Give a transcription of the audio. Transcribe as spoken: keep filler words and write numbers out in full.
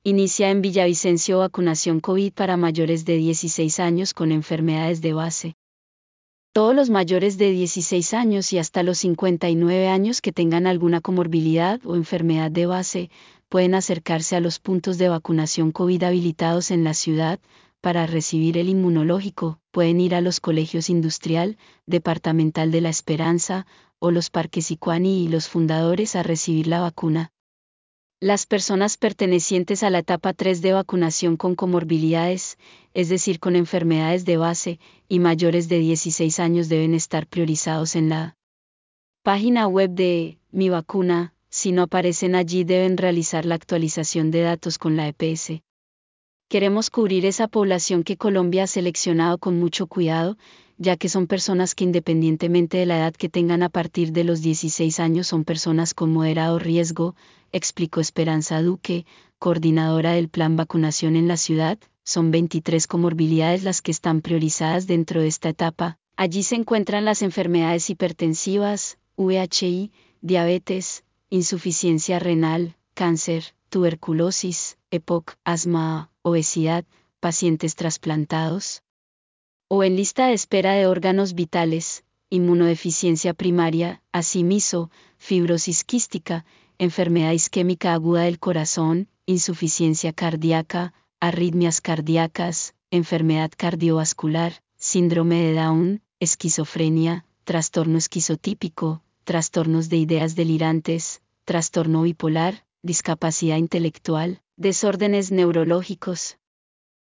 Inicia en Villavicencio vacunación COVID para mayores de dieciséis años con enfermedades de base. Todos los mayores de dieciséis años y hasta los cincuenta y nueve años que tengan alguna comorbilidad o enfermedad de base, pueden acercarse a los puntos de vacunación COVID habilitados en la ciudad para recibir el inmunológico. Pueden ir a los colegios Industrial, Departamental de la Esperanza, o los Parques Icuani y los fundadores a recibir la vacuna. Las personas pertenecientes a la etapa tres de vacunación con comorbilidades, es decir, con enfermedades de base, y mayores de dieciséis años deben estar priorizados en la página web de Mi Vacuna. Si no aparecen allí, deben realizar la actualización de datos con la E P S. Queremos cubrir esa población que Colombia ha seleccionado con mucho cuidado, ya que son personas que independientemente de la edad que tengan a partir de los dieciséis años son personas con moderado riesgo, explicó Esperanza Duque, coordinadora del plan vacunación en la ciudad. Son veintitrés comorbilidades las que están priorizadas dentro de esta etapa. Allí se encuentran las enfermedades hipertensivas, V I H, diabetes, insuficiencia renal, cáncer, tuberculosis, E P O C, asma, obesidad, pacientes trasplantados o en lista de espera de órganos vitales, inmunodeficiencia primaria, asimismo, fibrosis quística, enfermedad isquémica aguda del corazón, insuficiencia cardíaca, arritmias cardíacas, enfermedad cardiovascular, síndrome de Down, esquizofrenia, trastorno esquizotípico, trastornos de ideas delirantes, trastorno bipolar, discapacidad intelectual, desórdenes neurológicos,